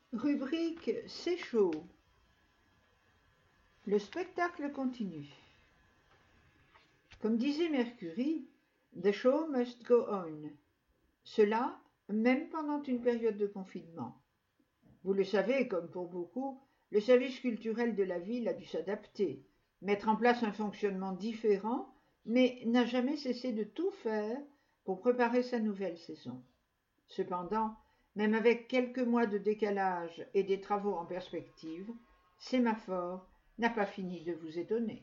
Rubrique C'est chaud. Le spectacle continue. Comme disait Mercury, The show must go on. Cela, même pendant une période de confinement. Vous le savez, comme pour beaucoup, le service culturel de la ville a dû s'adapter, mettre en place un fonctionnement différent, mais n'a jamais cessé de tout faire pour préparer sa nouvelle saison. Cependant, même avec quelques mois de décalage et des travaux en perspective, Sémaphore n'a pas fini de vous étonner.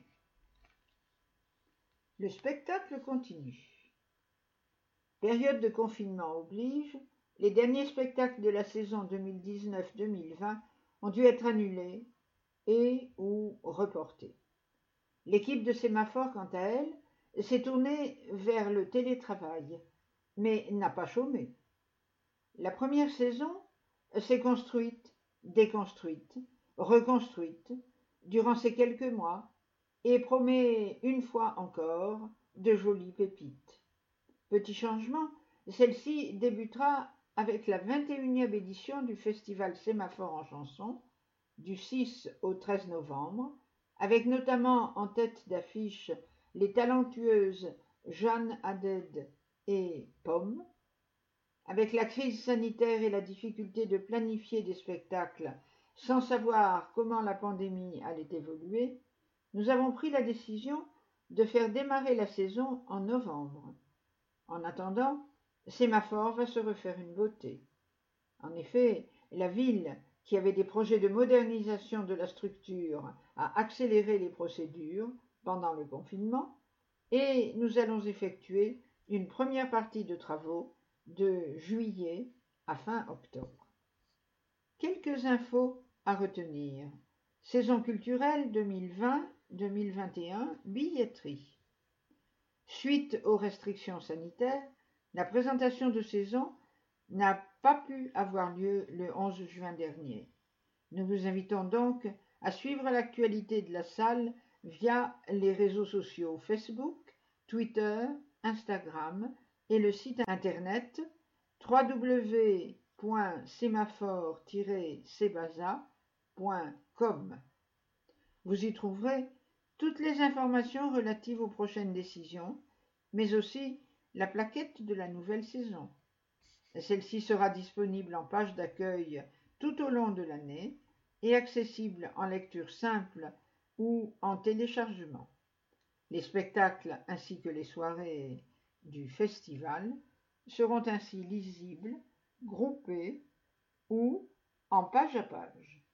Le spectacle continue. Période de confinement oblige, les derniers spectacles de la saison 2019-2020 ont dû être annulés et ou reportés. L'équipe de Sémaphore, quant à elle, s'est tournée vers le télétravail, mais n'a pas chômé. La première saison s'est construite, déconstruite, reconstruite durant ces quelques mois et promet une fois encore de jolies pépites. Petit changement, celle-ci débutera avec la 21e édition du festival Sémaphore en chanson du 6 au 13 novembre, avec notamment en tête d'affiche les talentueuses Jeanne Haddad et Pomme. Avec la crise sanitaire et la difficulté de planifier des spectacles sans savoir comment la pandémie allait évoluer, nous avons pris la décision de faire démarrer la saison en novembre. En attendant, Sémaphore va se refaire une beauté. En effet, la ville, qui avait des projets de modernisation de la structure, a accéléré les procédures pendant le confinement et nous allons effectuer une première partie de travaux de juillet à fin octobre. Quelques infos à retenir. Saison culturelle 2020-2021, billetterie. Suite aux restrictions sanitaires, la présentation de saison n'a pas pu avoir lieu le 11 juin dernier. Nous vous invitons donc à suivre l'actualité de la salle via les réseaux sociaux Facebook, Twitter, Instagram et le site internet www.semaphore-sebasa.com. Vous y trouverez toutes les informations relatives aux prochaines décisions, mais aussi la plaquette de la nouvelle saison. Celle-ci sera disponible en page d'accueil tout au long de l'année et accessible en lecture simple ou en téléchargement. Les spectacles ainsi que les soirées du festival seront ainsi lisibles, groupés ou en page à page.